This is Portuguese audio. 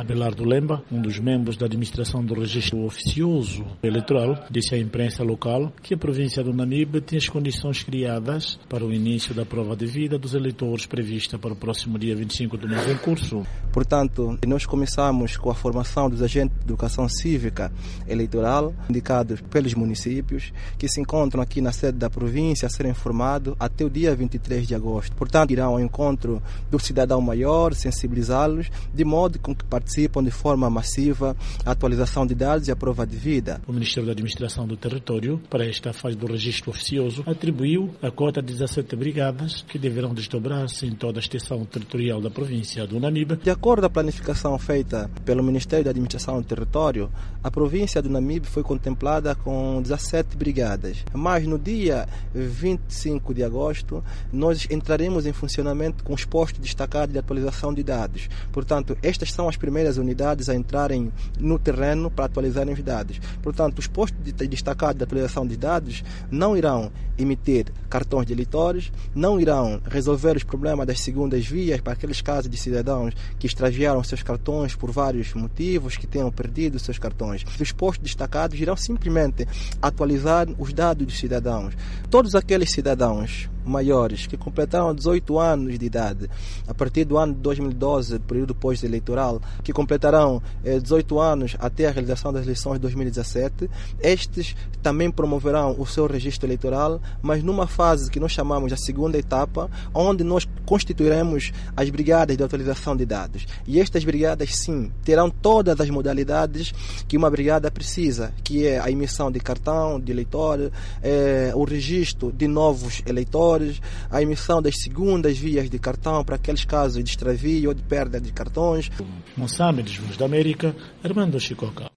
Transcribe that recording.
Abelardo Lemba, um dos membros da administração do registro oficioso eleitoral, disse à imprensa local que a província do Namibe tem as condições criadas para o início da prova de vida dos eleitores prevista para o próximo dia 25 do mês em curso. Portanto, nós começamos com a formação dos agentes de educação cívica eleitoral, indicados pelos municípios, que se encontram aqui na sede da província a serem formados até o dia 23 de agosto. Portanto, irão ao encontro do cidadão maior, sensibilizá-los, de modo com que participam de forma massiva a atualização de dados e a prova de vida. O Ministério da Administração do Território, para esta fase do registro oficioso, atribuiu a cota de 17 brigadas que deverão desdobrar-se em toda a extensão territorial da província do Namibe. De acordo com a planificação feita pelo Ministério da Administração do Território, a província do Namibe foi contemplada com 17 brigadas. Mas no dia 25 de agosto, nós entraremos em funcionamento com os postos destacados de atualização de dados. Portanto, estas são as primeiras unidades a entrarem no terreno para atualizarem os dados. Portanto, os postos destacados de atualização de dados não irão emitir cartões de eleitores, não irão resolver os problemas das segundas vias para aqueles casos de cidadãos que extraviaram seus cartões por vários motivos, que tenham perdido seus cartões. Os postos destacados irão simplesmente atualizar os dados dos cidadãos. Todos aqueles cidadãos maiores que completaram 18 anos de idade a partir do ano de 2012, período pós-eleitoral, que completarão 18 anos até a realização das eleições de 2017, estes também promoverão o seu registro eleitoral, mas numa fase que nós chamamos de segunda etapa, onde nós constituiremos as brigadas de atualização de dados. E estas brigadas, sim, terão todas as modalidades que uma brigada precisa, que é a emissão de cartão de eleitor, o registro de novos eleitores, a emissão das segundas vias de cartão para aqueles casos de extravio ou de perda de cartões. Moçambique, Voz da América, Armando Chicoca.